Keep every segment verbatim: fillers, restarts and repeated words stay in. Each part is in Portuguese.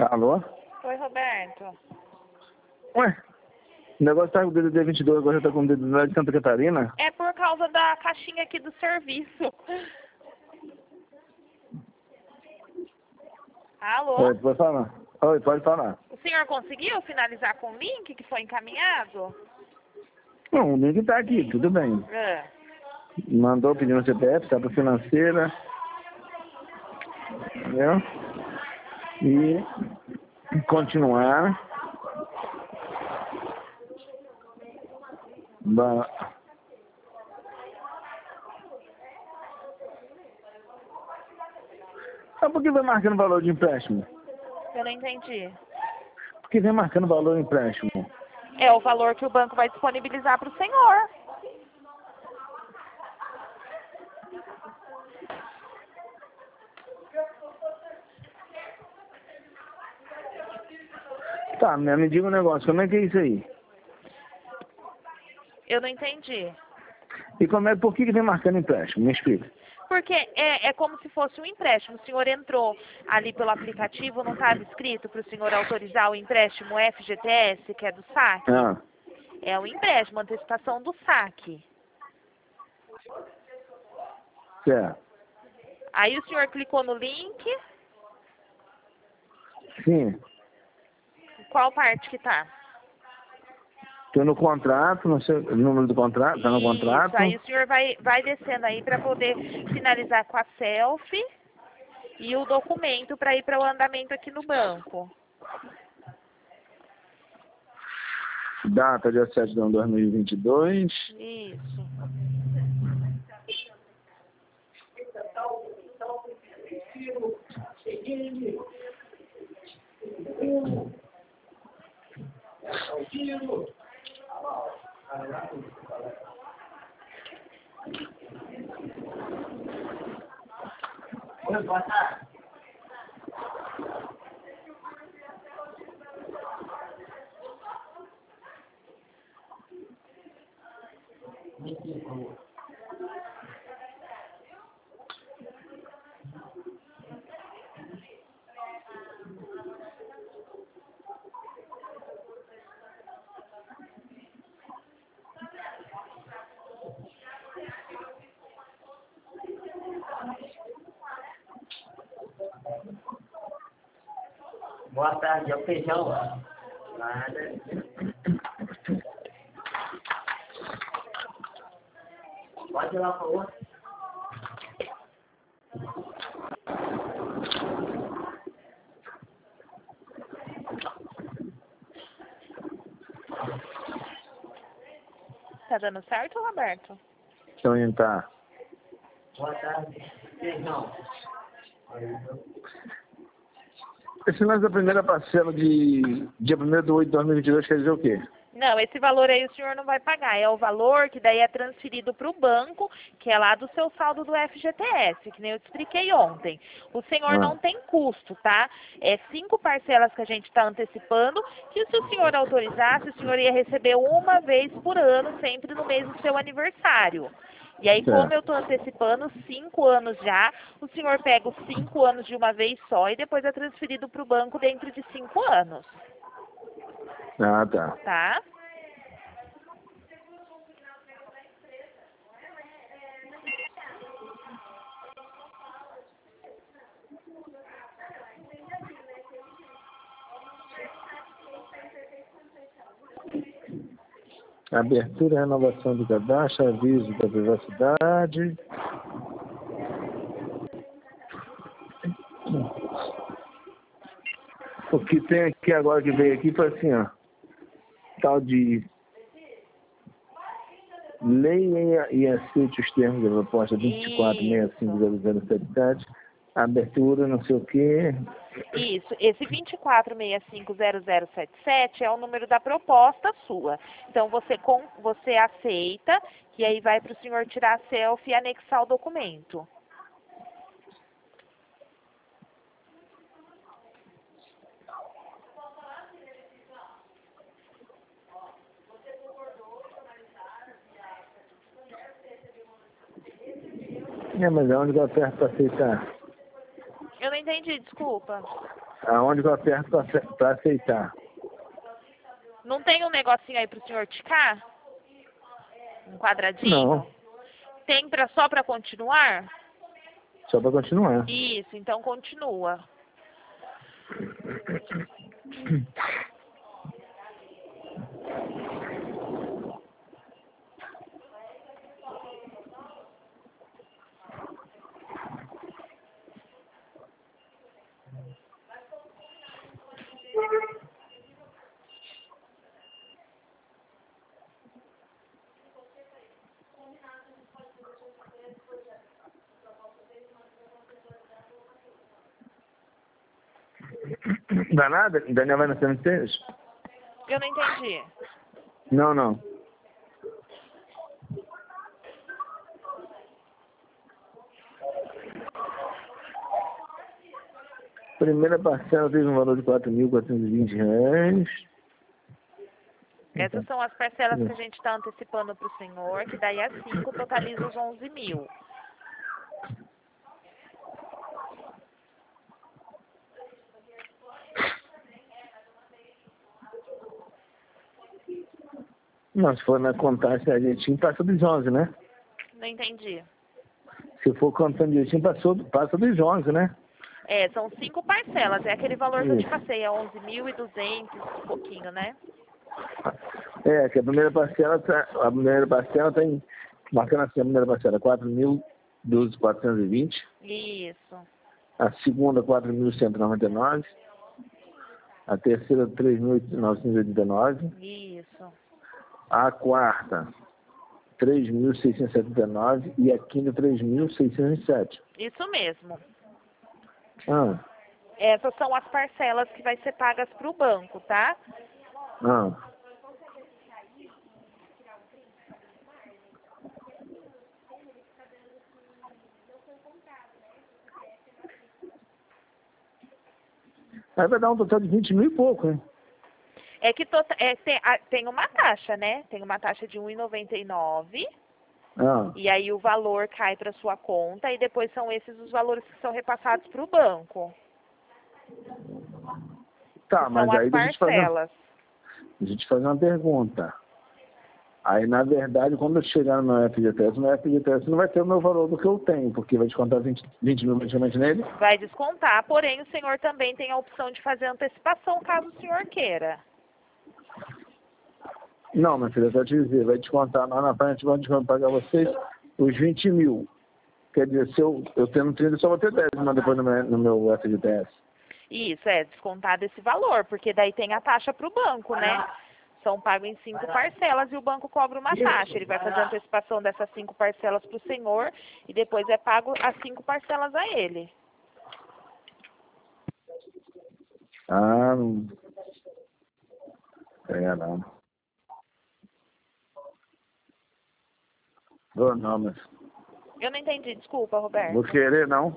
Alô? Oi, Roberto. Ué, o negócio tá com o D D D vinte e dois, agora já tá com o D D D lá de Santa Catarina? É por causa da caixinha aqui do serviço. Alô? Oi, pode falar. Oi, pode falar. O senhor conseguiu finalizar com o link que foi encaminhado? Não, o link tá aqui, tudo bem. É. Mandou pedindo C P F, tá pra financeira. Entendeu? E continuar. Ba... Sabe por que vai marcando valor de empréstimo? Eu não entendi. Por que vem marcando valor de empréstimo? É o valor que o banco vai disponibilizar para o senhor. Tá, né, me diga um negócio, como é que é isso aí? Eu não entendi. E como é, por que que vem marcando empréstimo? Me explica. Porque é, é como se fosse um empréstimo. O senhor entrou ali pelo aplicativo, não estava escrito para o senhor autorizar o empréstimo F G T S, que é do saque? Ah, É o empréstimo, antecipação do saque. certo. Aí o senhor clicou no link. Sim. Qual parte que tá? Tô no contrato, não sei o número do contrato, tá no contrato. Isso, aí o senhor vai, vai descendo aí para poder finalizar com a selfie e o documento para ir para o andamento aqui no banco. Data dia sete de dois mil e vinte e dois. Isso. Oi, boa tarde. Boa tarde, é o feijão. Nada. Pode ir lá, por favor. Tá dando certo, Roberto? Deixa eu entrar. Boa tarde. Feijão. Esse lance da primeira parcela de dia primeiro de oito de dois mil e vinte e dois quer dizer o quê? Não, esse valor aí o senhor não vai pagar. É o valor que daí é transferido para o banco, que é lá do seu saldo do F G T S, que nem eu te expliquei ontem. O senhor Ah. não tem custo, tá? É cinco parcelas que a gente está antecipando, que se o senhor autorizasse, o senhor ia receber uma vez por ano, sempre no mês do seu aniversário. E aí, como Certo. eu estou antecipando cinco anos já, o senhor pega os cinco anos de uma vez só e depois é transferido para o banco dentro de cinco anos, Ah, tá. tá? Abertura e renovação do cadastro, aviso da privacidade. O que tem aqui agora que veio aqui foi assim, ó. Tal de leia e aceite os termos da proposta vinte e quatro seis cinco zero zero sete sete. Abertura, não sei o quê. Isso, esse vinte e quatro seis cinco zero zero sete sete é o número da proposta sua. Então, você, com, você aceita, que aí vai para o senhor tirar a selfie e anexar o documento. É, mas é onde eu aperto para aceitar. Eu não entendi, desculpa. aonde que eu aperto para aceitar? Não tem um negocinho aí pro senhor ticar? Um quadradinho? Não. Tem pra, só para continuar? Só para continuar. Isso, então continua. Dá nada? Daniel vai nascer no seis? Eu não entendi. Não, não. Primeira parcela teve um valor de quatro mil quatrocentos e vinte reais. Essas são as parcelas que a gente está antecipando para o senhor, que daí é cinco, totaliza os onze mil. Não, se for na contagem a gente passa dos onze, né? Não entendi. Se for contando direitinho, passou, passa dos onze, né? É, são cinco parcelas, é aquele valor que eu te Isso. passei, é onze mil e duzentos, um pouquinho, né? É, que a primeira parcela, tá, a primeira parcela tem, marcando assim, a primeira parcela quatro mil doze mil quatrocentos e vinte. Isso. A segunda, quatro mil cento e noventa e nove. A terceira, três mil novecentos e oitenta e nove. Isso. A quarta, três mil seiscentos e setenta e nove. E a quinta, três mil seiscentos e sete. Isso mesmo. Ah, Essas são as parcelas que vai ser pagas para o banco, tá? ah. Aí vai dar um total de vinte mil e pouco, hein? É que tota, é, tem, a, tem uma taxa, né? Tem uma taxa de um real e noventa e nove centavos. Ah, E aí o valor cai para sua conta e depois são esses os valores que são repassados para o banco. tá, Que mas são as aí deixa eu te fazer, parcelas. deixa eu te fazer uma pergunta. Aí, na verdade, quando eu chegar no meu F G T S, o meu F G T S não vai ter o meu valor do que eu tenho, porque vai descontar vinte, vinte mil praticamente nele. Vai descontar, porém o senhor também tem a opção de fazer antecipação, caso o senhor queira. Não, minha filha, eu vou te dizer, vai descontar lá na frente, vão pagar vocês os vinte mil. Quer dizer, se eu, eu tendo trinta, eu só vou ter dez, mas depois no meu, no meu F G T S. Isso, é descontado esse valor, porque daí tem a taxa para o banco, né? São pagos em cinco parcelas e o banco cobra uma taxa. Ele vai fazer a antecipação dessas cinco parcelas para o senhor e depois é pago as cinco parcelas a ele. Ah, não. É, não. Vou não, mas... Eu não entendi, desculpa, Roberto. Vou querer, não.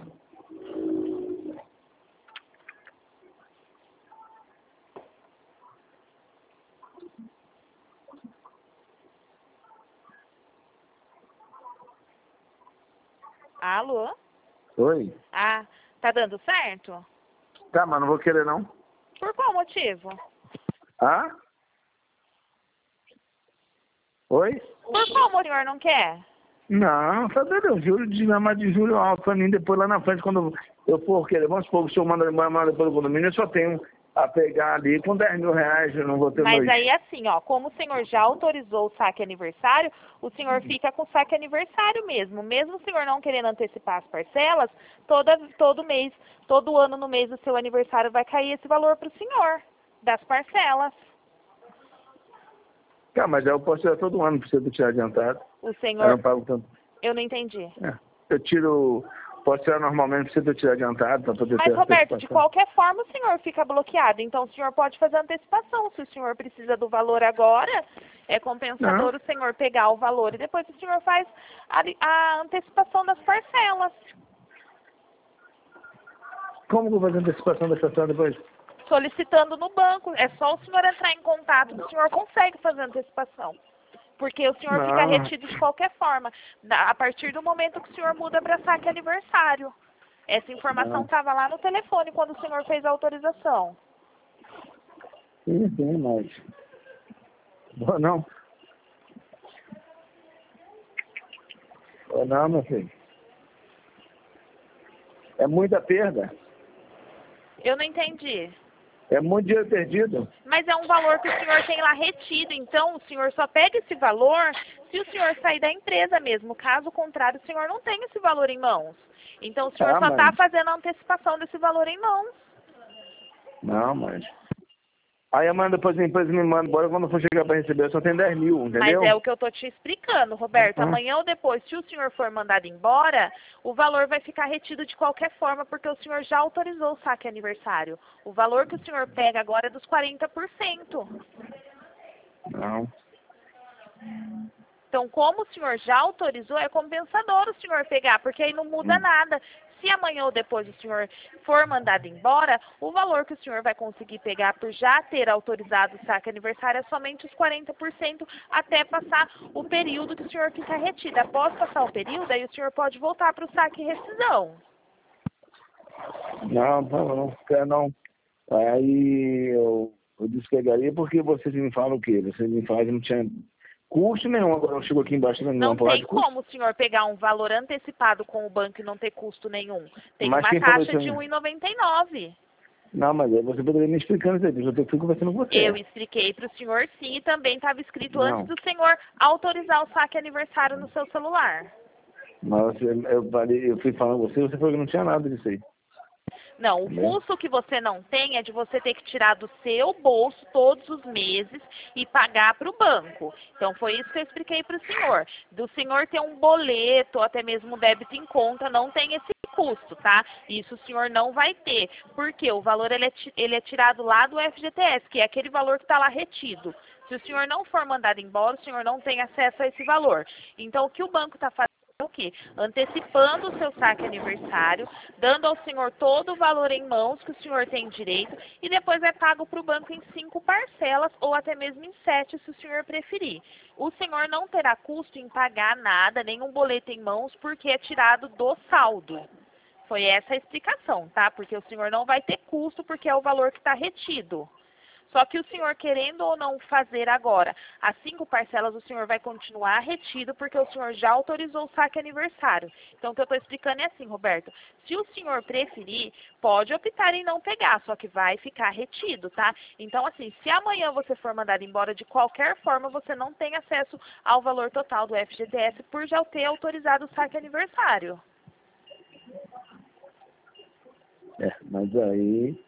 Alô? Oi? Ah, tá dando certo? Tá, mas não vou querer, não. Por qual motivo? Ah? Oi? Por qual motivo o senhor não quer? Não, tá doido, eu juro de chamar de juro alto pra mim, depois lá na frente, quando eu for querer, vamos supor que o senhor manda, manda pelo condomínio, eu só tenho a pegar ali com dez mil reais, eu não vou ter Mas noite. aí assim, ó, como o senhor já autorizou o saque aniversário, o senhor fica com o saque aniversário mesmo. Mesmo o senhor não querendo antecipar as parcelas, toda, todo mês, todo ano no mês do seu aniversário vai cair esse valor para o senhor, das parcelas. Tá, mas aí eu posso tirar todo ano, não precisa tirar adiantado. O Eu senhor, não pago tanto. eu não entendi. É. Eu tiro, posso tirar normalmente, não precisa tirar adiantado para poder Mas, ter Roberto, de antecipação. qualquer forma o senhor fica bloqueado. Então, o senhor pode fazer antecipação. Se o senhor precisa do valor agora, é compensador Não. o senhor pegar o valor e depois o senhor faz a, a antecipação das parcelas. Como que eu vou fazer a antecipação da estação depois? Solicitando no banco. É só o senhor entrar em contato, o senhor consegue fazer antecipação. Porque o senhor Não. fica retido de qualquer forma. Na- A partir do momento que o senhor muda para saque aniversário. Essa informação Não. estava lá no telefone quando o senhor fez a autorização. Sim, sim, mas... Ou não? Ou não, meu filho? É muita perda. Eu não entendi. É muito dinheiro perdido. Mas é um valor que o senhor tem lá retido, então o senhor só pega esse valor se o senhor sair da empresa mesmo. Caso contrário, o senhor não tem esse valor em mãos. Então o senhor Ah, só está mas... fazendo a antecipação desse valor em mãos. Não, mas... Aí amanhã depois a empresa me manda embora, quando for chegar para receber, eu só tenho dez mil, entendeu? Mas é o que eu tô te explicando, Roberto. Uhum. Amanhã ou depois, se o senhor for mandado embora, o valor vai ficar retido de qualquer forma, porque o senhor já autorizou o saque aniversário. O valor que o senhor pega agora é dos quarenta por cento. Não. Então, como o senhor já autorizou, é compensador o senhor pegar, porque aí não muda Hum. nada. Se amanhã ou depois o senhor for mandado embora, o valor que o senhor vai conseguir pegar por já ter autorizado o saque aniversário é somente os quarenta por cento até passar o período que o senhor fica retido. Após passar o período, aí o senhor pode voltar para o saque e rescisão. Não, não, não, quero não. Aí eu, eu despegaria porque vocês me falam o quê? Vocês me falam que não tinha custo nenhum. Agora eu chego aqui embaixo e Não não pode tem custo. como o senhor pegar um valor antecipado com o banco e não ter custo nenhum. Tem Mas uma quem falou taxa isso de aí? um real e noventa e nove centavos. Não, mas aí você poderia me explicando isso aí, eu tô- fui conversando com você. Eu expliquei para o senhor sim e também estava escrito Não. antes do senhor autorizar o saque aniversário no seu celular. Mas você, eu, falei- eu fui falando com você, você falou que não tinha nada disso aí. Não, o Entendeu? custo que você não tem é de você ter que tirar do seu bolso todos os meses e pagar para o banco. Então foi isso que eu expliquei para o senhor. Do senhor ter um boleto ou até mesmo um débito em conta, não tem esse custo, tá? Isso o senhor não vai ter, porque o valor ele é, ti- ele é tirado lá do F G T S, que é aquele valor que está lá retido. Se o senhor não for mandado embora, o senhor não tem acesso a esse valor. Então o que o banco está fazendo é o quê? Antecipando o seu saque aniversário, dando ao senhor todo o valor em mãos que o senhor tem direito e depois é pago para o banco em cinco parcelas ou até mesmo em sete, se o senhor preferir. O senhor não terá custo em pagar nada, nenhum boleto em mãos, porque é tirado do saldo. Foi essa a explicação, tá? Porque o senhor não vai ter custo porque é o valor que está retido. Só que o senhor querendo ou não fazer agora as cinco parcelas, o senhor vai continuar retido porque o senhor já autorizou o saque aniversário. Então, o que eu estou explicando é assim, Roberto. Se o senhor preferir, pode optar em não pegar, só que vai ficar retido, tá? Então, assim, se amanhã você for mandado embora, de qualquer forma, você não tem acesso ao valor total do F G T S por já ter autorizado o saque aniversário. É, mas aí...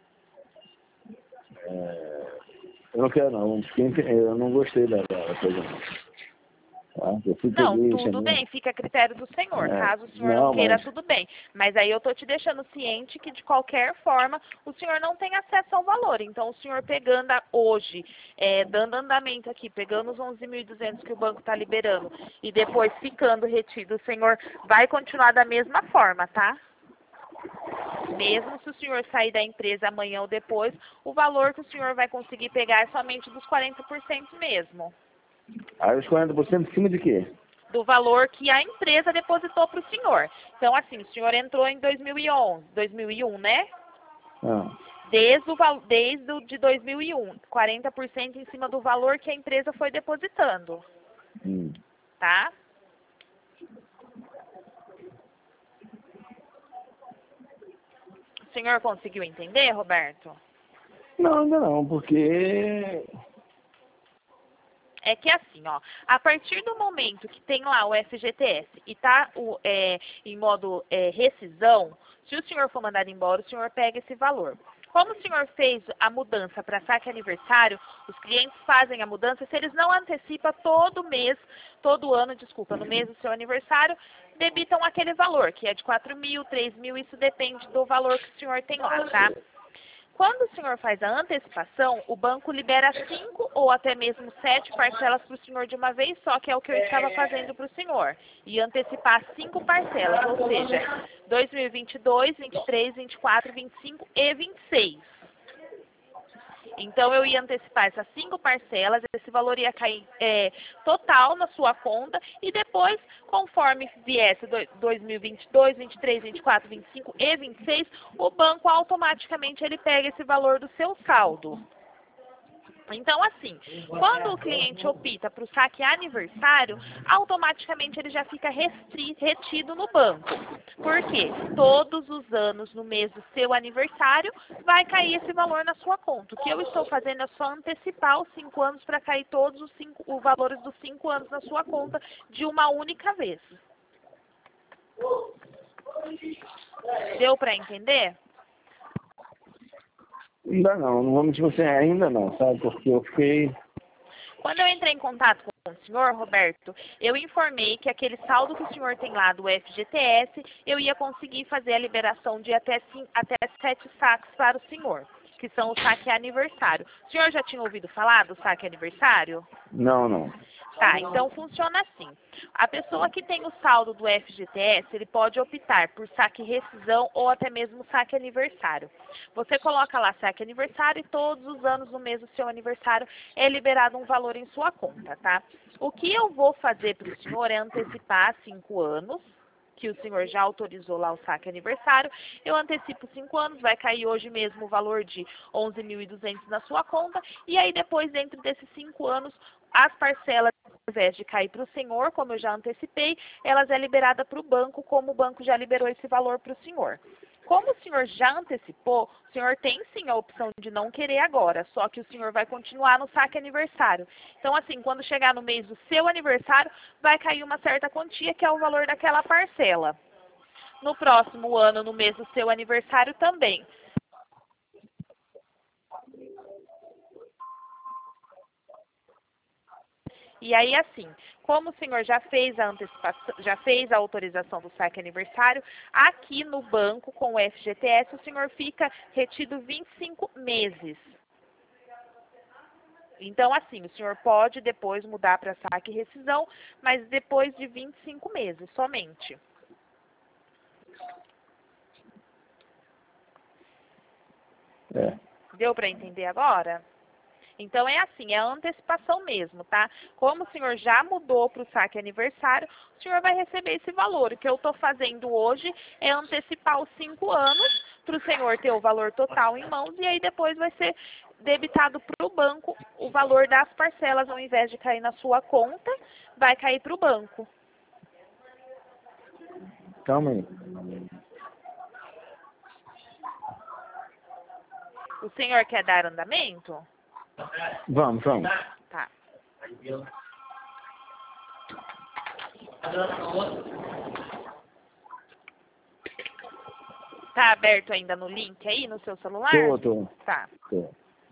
É, eu não quero não, eu não gostei da, da coisa não. Tá? Eu fui Não, peguei, tudo chamei- bem, fica a critério do senhor. É, Caso o senhor não, não, queira, mas- tudo bem. Mas aí eu tô te deixando ciente que, de qualquer forma, o senhor não tem acesso ao valor. Então, o senhor pegando a- hoje, é, dando andamento aqui, pegando os onze mil e duzentos que o banco está liberando e depois ficando retido, o senhor vai continuar da mesma forma, tá? Mesmo se o senhor sair da empresa amanhã ou depois, o valor que o senhor vai conseguir pegar é somente dos quarenta por cento mesmo. Aí os quarenta por cento em cima de quê? Do valor que a empresa depositou para o senhor. Então, assim, o senhor entrou em dois mil e onze, dois mil e um, né? Ah, Desde, o, val- desde o de dois mil e um, quarenta por cento em cima do valor que a empresa foi depositando, hum. tá? O senhor conseguiu entender, Roberto? Não, ainda não, porque... É que assim, ó, a partir do momento que tem lá o F G T S e tá o, é, em modo é, rescisão, se o senhor for mandado embora, o senhor pega esse valor. Como o senhor fez a mudança para saque aniversário, os clientes fazem a mudança, se eles não antecipam todo mês, todo ano, desculpa, no mês do seu aniversário, debitam aquele valor, que é de quatro mil, três mil, isso depende do valor que o senhor tem lá, tá? Quando o senhor faz a antecipação, o banco libera cinco ou até mesmo sete parcelas para o senhor de uma vez só, que é o que eu estava fazendo para o senhor. E antecipar cinco parcelas, ou seja, dois mil e vinte e dois, vinte e três, vinte e quatro, vinte e cinco e vinte e seis. Então, eu ia antecipar essas cinco parcelas, esse valor ia cair é, total na sua conta e depois, conforme viesse dois mil e vinte e dois, vinte e três, vinte e quatro, vinte e cinco e vinte e seis, o banco automaticamente ele pega esse valor do seu saldo. Então, assim, quando o cliente opta para o saque aniversário, automaticamente ele já fica restri retido no banco. Por quê? Todos os anos, no mês do seu aniversário, vai cair esse valor na sua conta. O que eu estou fazendo é só antecipar os cinco anos para cair todos os, cinco, os valores dos cinco anos na sua conta de uma única vez. Deu para entender? Ainda não, não vou mentir pra você, ainda não, sabe? Porque eu fiquei... Quando eu entrei em contato com o senhor, Roberto, eu informei que aquele saldo que o senhor tem lá do F G T S, eu ia conseguir fazer a liberação de até, sim, até sete saques para o senhor, que são o saque aniversário. O senhor já tinha ouvido falar do saque aniversário? Não, não. Tá, então funciona assim. A pessoa que tem o saldo do F G T S, ele pode optar por saque rescisão ou até mesmo saque aniversário. Você coloca lá saque aniversário e todos os anos no mês do seu aniversário é liberado um valor em sua conta, tá? O que eu vou fazer para o senhor é antecipar cinco anos, que o senhor já autorizou lá o saque aniversário. Eu antecipo cinco anos, vai cair hoje mesmo o valor de onze mil e duzentos na sua conta. E aí depois, dentro desses cinco anos, as parcelas, ao invés de cair para o senhor, como eu já antecipei, elas é liberada para o banco, como o banco já liberou esse valor para o senhor. Como o senhor já antecipou, o senhor tem sim a opção de não querer agora, só que o senhor vai continuar no saque aniversário. Então, assim, quando chegar no mês do seu aniversário, vai cair uma certa quantia, que é o valor daquela parcela. No próximo ano, no mês do seu aniversário também. E aí, assim, como o senhor já fez a antecipação, já fez a autorização do saque aniversário, aqui no banco, com o F G T S, o senhor fica retido vinte e cinco meses. Então, assim, o senhor pode depois mudar para saque e rescisão, mas depois de vinte e cinco meses somente. É. Deu para entender agora? Então, é assim, é a antecipação mesmo, tá? Como o senhor já mudou para o saque aniversário, o senhor vai receber esse valor. O que eu estou fazendo hoje é antecipar os cinco anos para o senhor ter o valor total em mãos e aí depois vai ser debitado para o banco o valor das parcelas, ao invés de cair na sua conta, vai cair para o banco. Calma aí. O senhor quer dar andamento? Vamos, vamos. Tá. Tá aberto ainda no link aí no seu celular? Tô, tô. Tá. Tô.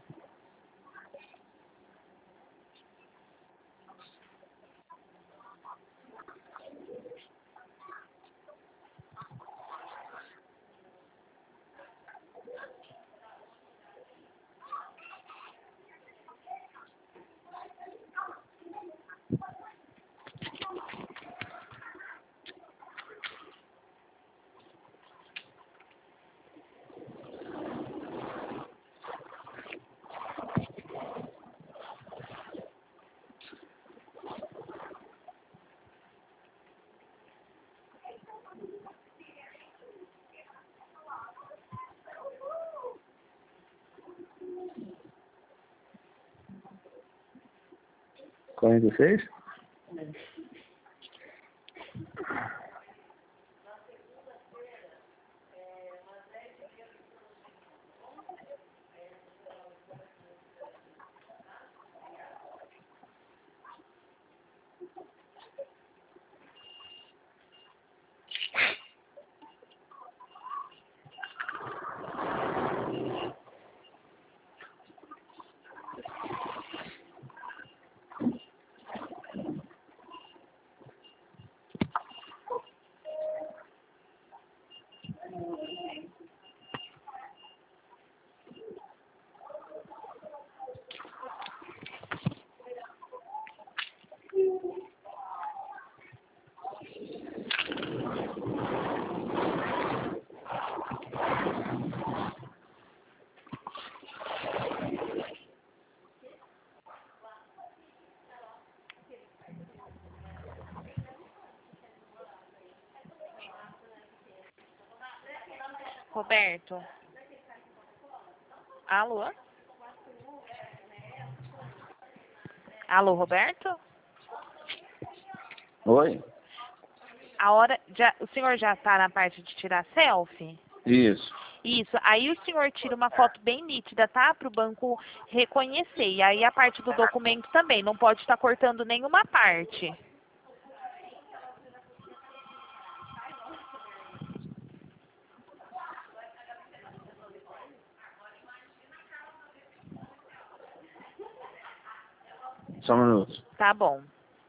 quarenta e seis? Roberto. Alô? Alô, Roberto? Oi? A hora, já, o senhor já está na parte de tirar selfie? Isso. Isso. Aí o senhor tira uma foto bem nítida, tá? Para o banco reconhecer. E aí a parte do documento também. Não pode estar cortando nenhuma parte. Só um minuto. Tá bom.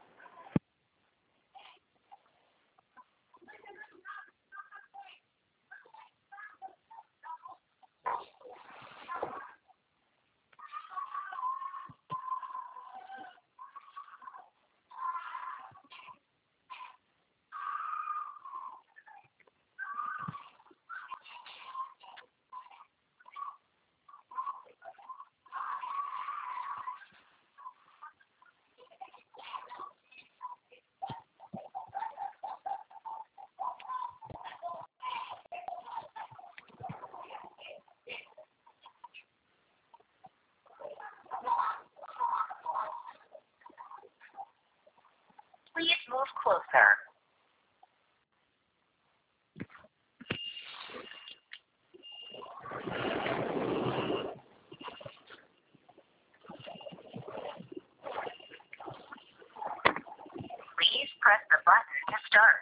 Please move closer. Please press the button to start.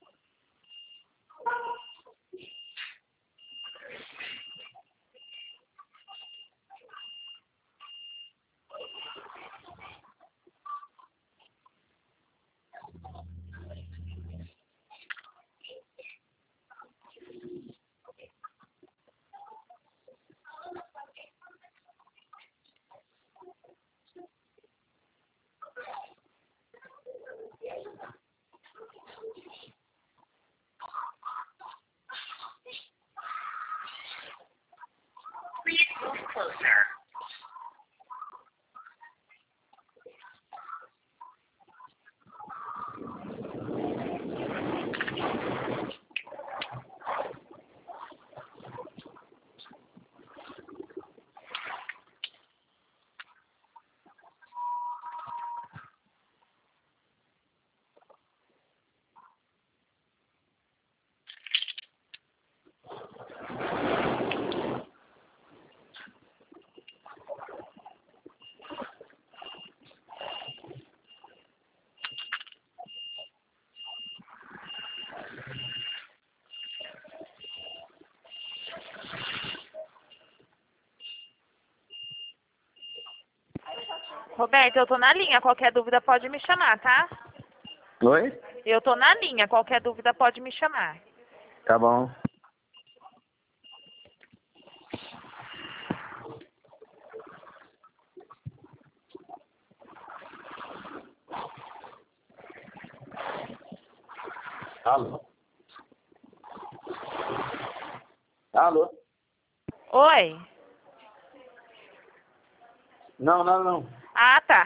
Please move closer. Roberto, eu tô na linha. Qualquer dúvida pode me chamar, tá? Oi? Eu tô na linha. Qualquer dúvida pode me chamar. Tá bom. Alô? Alô? Oi? Não, não, não. Ah, tá.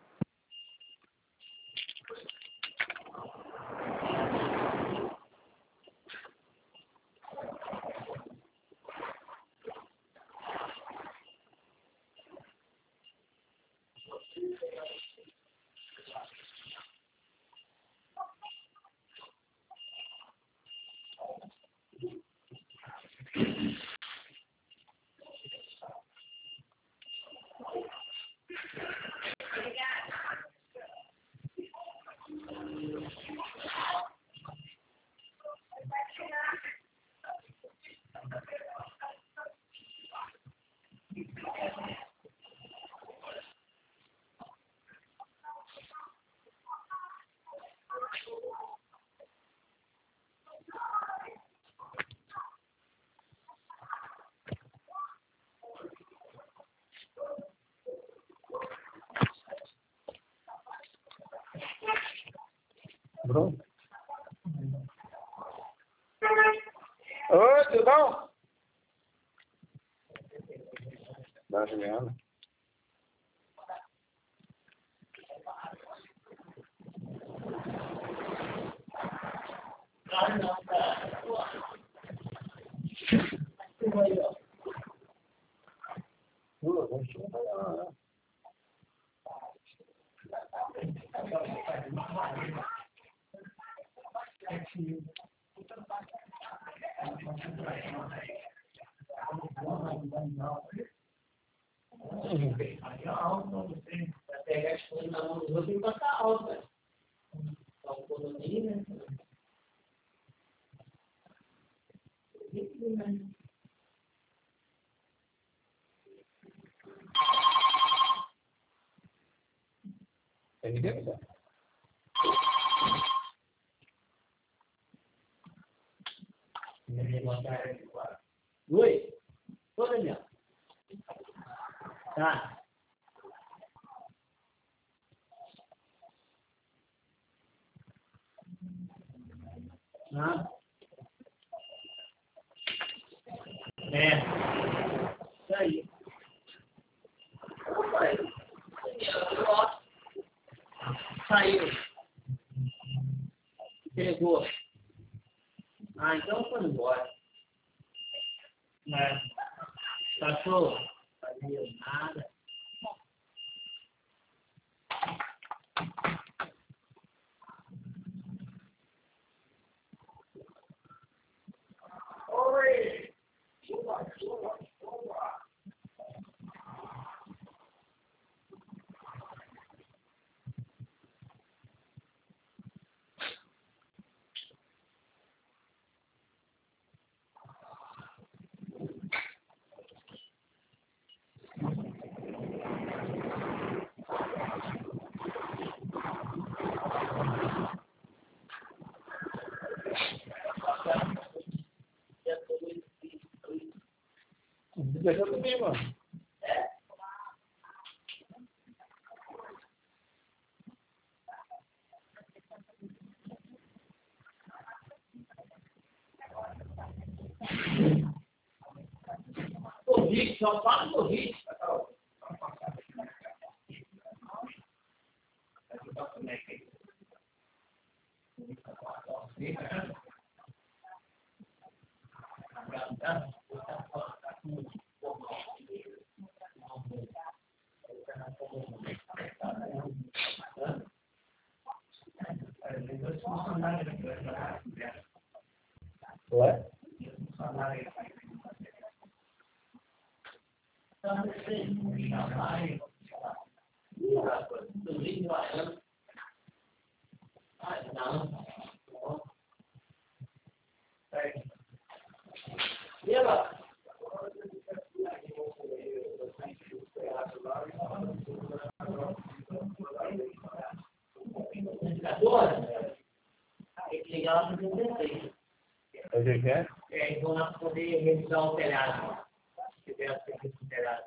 Pronto. Oi, tudo bom? Da Juliana. Ah, não, tá. Vai pegar as coisas na mão dos outros e passar alto, velho. Dá um condomínio, né? Tem que ver, Oi? Ô, Daniel. Tá. Ah. É. Isso aí. Opa, aí. Saiu. Pegou. Ah, então foi embora. Mas, cachorro, fazia nada. Oi! Chupa, chupa, chupa. Deixa também, mano. Covid, só fala Covid. Ué? Tem que ligar lá para o dezesseis. O que que é? É, então nós poder revisar o telhado. Se tiver a serviço do telhado.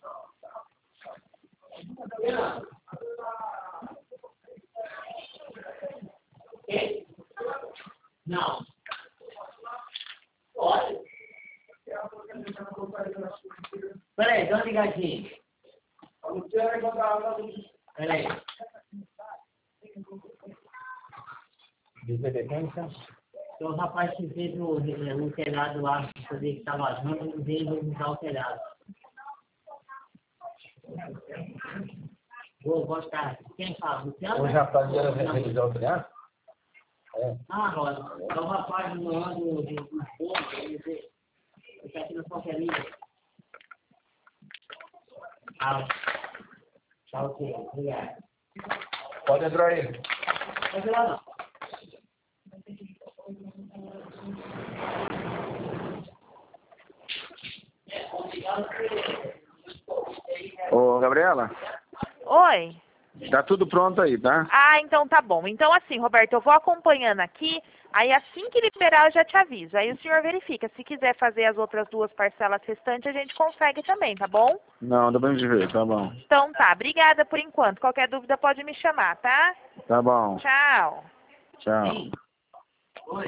Quem? Não. Pode. Peraí, dá uma ligadinha. Peraí. Desobediência? Então, o rapaz que fez o, o telhado lá, fazer que estava vazando, não veio revisar o telhado. Vou gostar. Quem fala? Luciano? O rapaz ia revisar o telhado? É. Ah, Rosa. É o rapaz do ano de forno, ele está aqui na porcaria. Ah, tá ok. Obrigado. Pode entrar aí. Pode ir lá, não. Ô, Gabriela, Oi. tá tudo pronto aí, tá? Ah, então tá bom. Então assim, Roberto, eu vou acompanhando aqui, aí assim que liberar eu já te aviso. Aí o senhor verifica. Se quiser fazer as outras duas parcelas restantes, a gente consegue também, tá bom? Não, depois de ver, tá bom. Então tá, obrigada por enquanto. Qualquer dúvida pode me chamar, tá? Tá bom. Tchau. Tchau.